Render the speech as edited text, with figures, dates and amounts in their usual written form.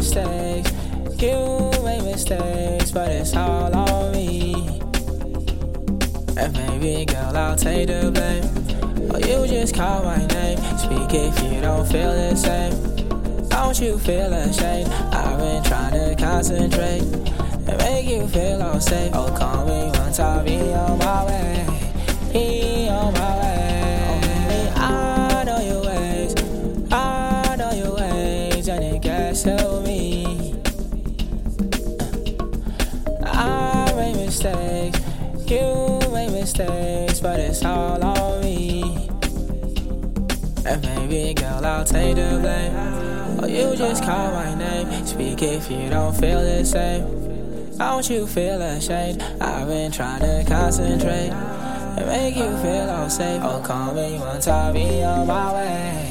mistakes. You make mistakes, but it's all on me. And baby girl, I'll take the blame. Or you just call my name. Speak if you don't feel the same. Don't you feel ashamed? I've been trying to concentrate and make you feel all safe. Oh, call me once I'll be on my way. Be on my way. Oh, baby, I know your ways. I know your ways, and it gets to me. I make mistakes. You make mistakes, but it's all on me. And baby girl, I'll take the blame. Or you just call my name. Speak if you don't feel the same. Don't you feel ashamed? I've been trying to concentrate and make you feel all safe. Oh, call me once I'll be on my way.